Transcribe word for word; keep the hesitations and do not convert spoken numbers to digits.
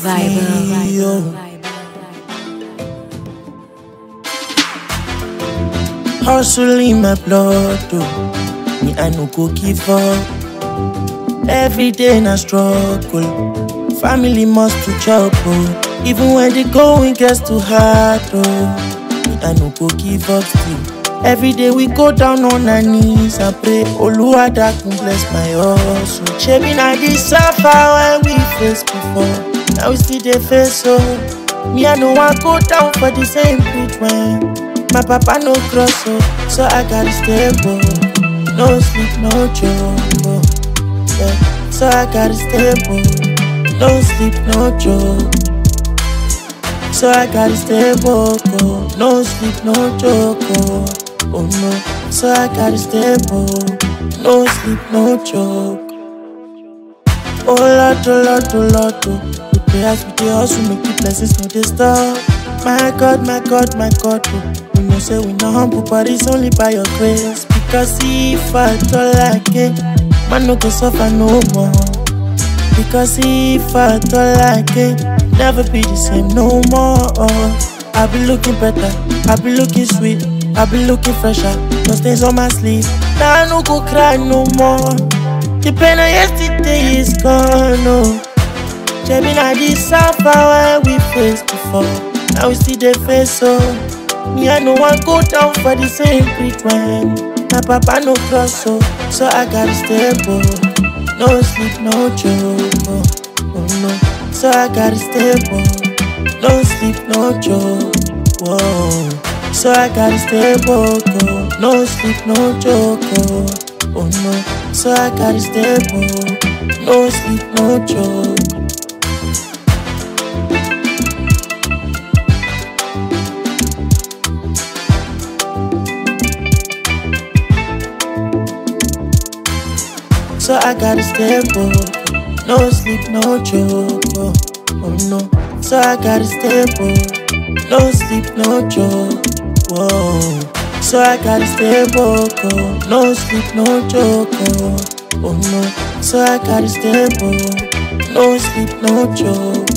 Vibe. Hustle in my blood, oh. Me I no go give up. Every day na struggle. Family must to chop, oh. Even when the going gets too hard, oh. Me I no go give up still. Every day we go down on our knees and pray, Oluwa dakun bless my hustle. Shebi na this suffer when we face before. Now we still dey face, so me I no want go down for the same pit when my papa no cross, so so I gotta stay stable. No sleep, no joke, oh. Yeah. So I gotta stay stable. No sleep, no joke. So I gotta stay stable. No sleep, no joke, oh. Oh no. So I gotta stay stable. No sleep, no joke. Oh Lord, oh Lord, oh Lord, oh. We pray as we dey hustle, make the blessings no dey stop. My God, my God, my God, oh. We know say we not humble, but it's only by your grace. Because if I don't like it, man no go suffer no more. Because if I don't like it, never be the same no more. I be looking better, I be looking sweet, I be looking fresher. No stains on my sleeve, now I no go cry no more. The pain of yesterday is gone, no. Shebi na this suffer when we faced before. Now we still dey face, so me I no want go down for the same pit when my papa no cross, so so I gotta stay stable. No sleep, no joke, oh, oh no. So I gotta stay stable. No sleep, no joke, whoa. So I gotta stay stable. No sleep, no joke, oh, oh no. So I gotta stay stable. No sleep, no joke. So I gotta stay stable. No sleep, no joke, oh, oh no. So I gotta stay stable. No sleep, no joke, whoa. So I gotta stay stable. No sleep, no joke, oh, oh no. So I gotta stay stable. No sleep, no joke.